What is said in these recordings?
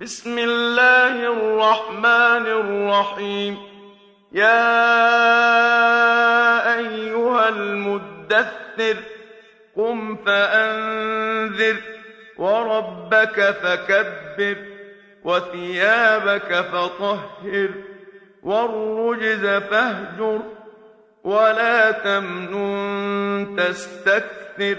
بسم الله الرحمن الرحيم. يا أيها المدثر قم فأنذر وربك فكبر وثيابك فطهر والرجز فاهجر ولا تمنن تستكثر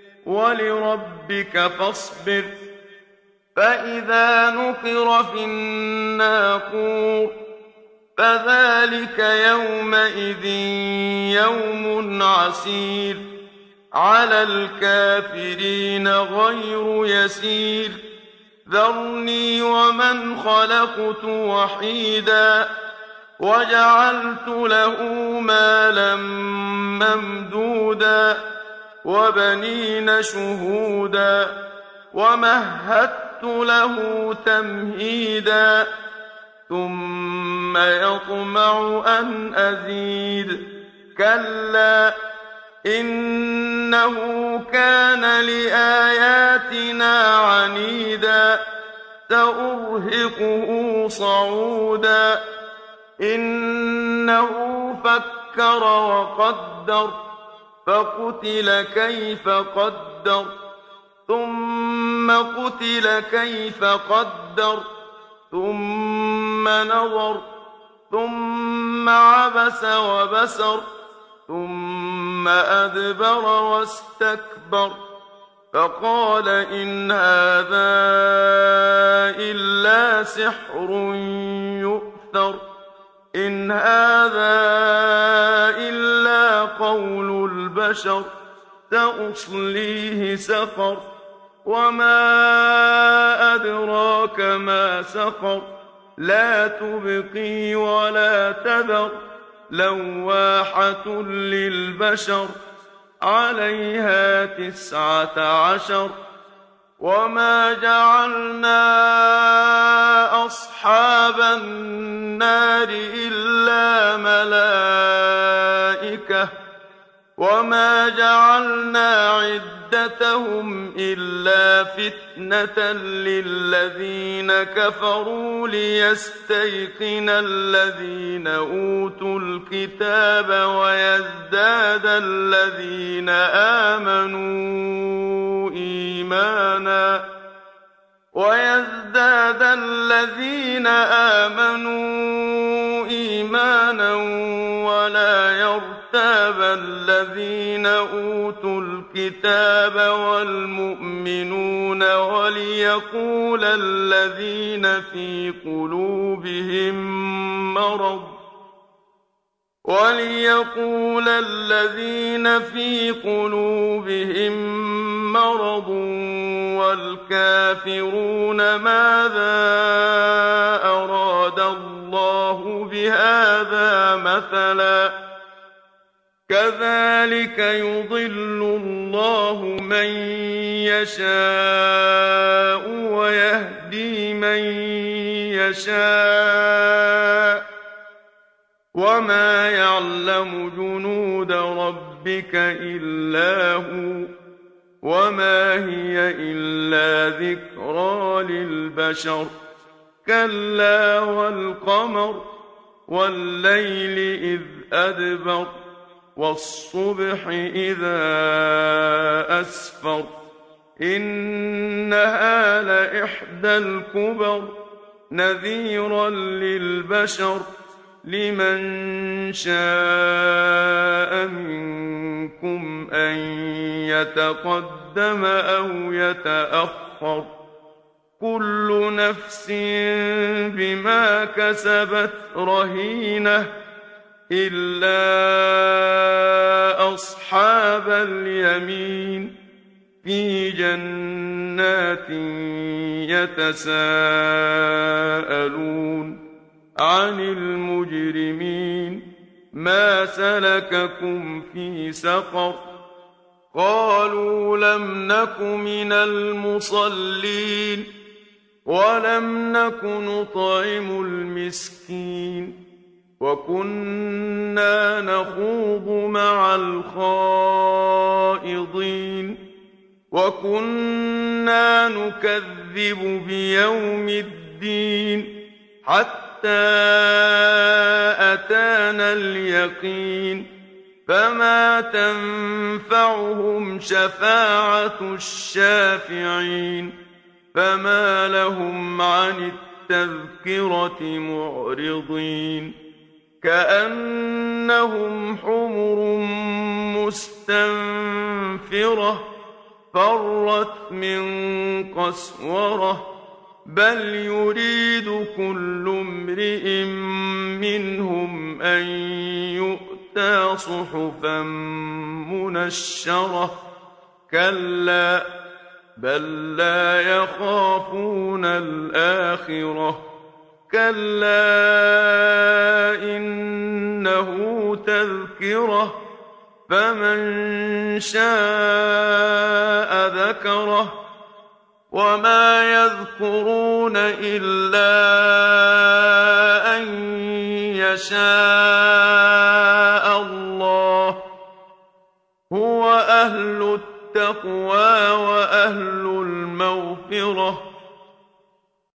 ولربك فاصبر. فإذا نقر في الناقور فذلك يومئذ يوم عسير على الكافرين غير يسير. ذرني ومن خلقت وحيدا وجعلت له مالا ممدودا وبنين شهودا ومهدت له تمهيدا ثم يطمع أن أزيد. كلا إنه كان لآياتنا عنيدا سأرهقه صعودا. إنه فكر وقدر فقتل كيف قدر ثم قتل كيف قدر ثم نظر ثم عبس وبسر ثم أدبر واستكبر فقال إن هذا إلا سحر يؤثر إن هذا إلا قول البشر سأصليه سقر وما أدراك ما سقر لا تبقي ولا تذر لواحة للبشر عليها 19. وما جعلنا أصحاب النار إلا ملائكة وما جعلنا عدتهم إلا فتنة للذين كفروا ليستيقن الذين أوتوا الكتاب ويزداد الذين آمنوا إيمانا ولا يرتاب الذين أوتوا الكتاب والمؤمنون وليقول الذين في قلوبهم مرض والكافرون ماذا أراد الله بهذا مثلا كذلك يضل الله من يشاء ويهدي من يشاء وما يعلم جنود ربك إلا هو وما هي إلا ذكرى للبشر. كلا والقمر والليل إذ أدبر والصبح إذا أسفر إنها لإحدى الكبر نذيرا للبشر لمن شاء منكم أن يتقدم أو يتأخر كل نفس بما كسبت رهينة إلا أصحاب اليمين في جنات يتساءلون عن المجرمين ما سلككم في سقر قالوا لم نك من المصلين ولم نك نطعم المسكين وكنا نخوض مع الخائضين وكنا نكذب بيوم الدين الدين حتى أتانا اليقين فما تنفعهم شفاعة الشافعين فما لهم عن التذكرة معرضين كأنهم حمر مستنفرة فرت من قسورة بل يريد كل امرئ منهم أن يؤتى صحفا منشرة كلا بل لا يخافون الآخرة كلا إنه تذكرة فمن شاء ذكره وما يذكرون إلا أن يشاء الله هو أهل التقوى وأهل المغفرة